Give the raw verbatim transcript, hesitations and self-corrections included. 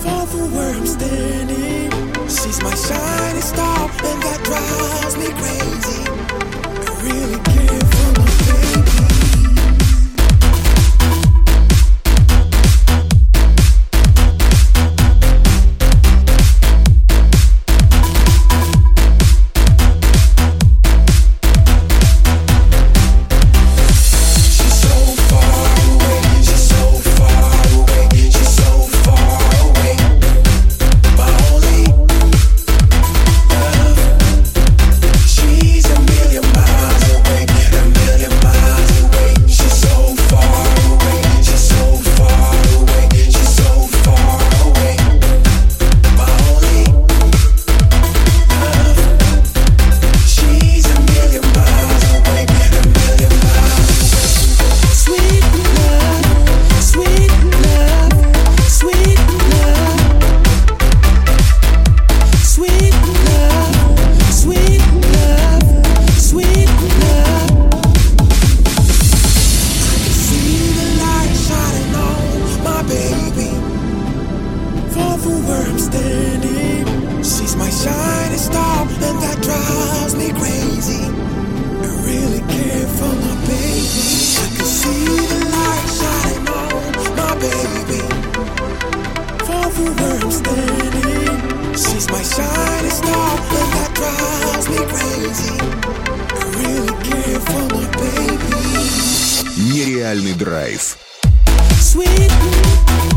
fall for where I'm standing. She's my shining star, and that drives me crazy. I really care for my baby. She's my shining star, and that drives me crazy. I really care for my baby. I can see the light shining on my baby. Fall for where I'm standing. She's my shining star, and that drives me crazy. I really care for my baby. Нереальный драйв. Sweet.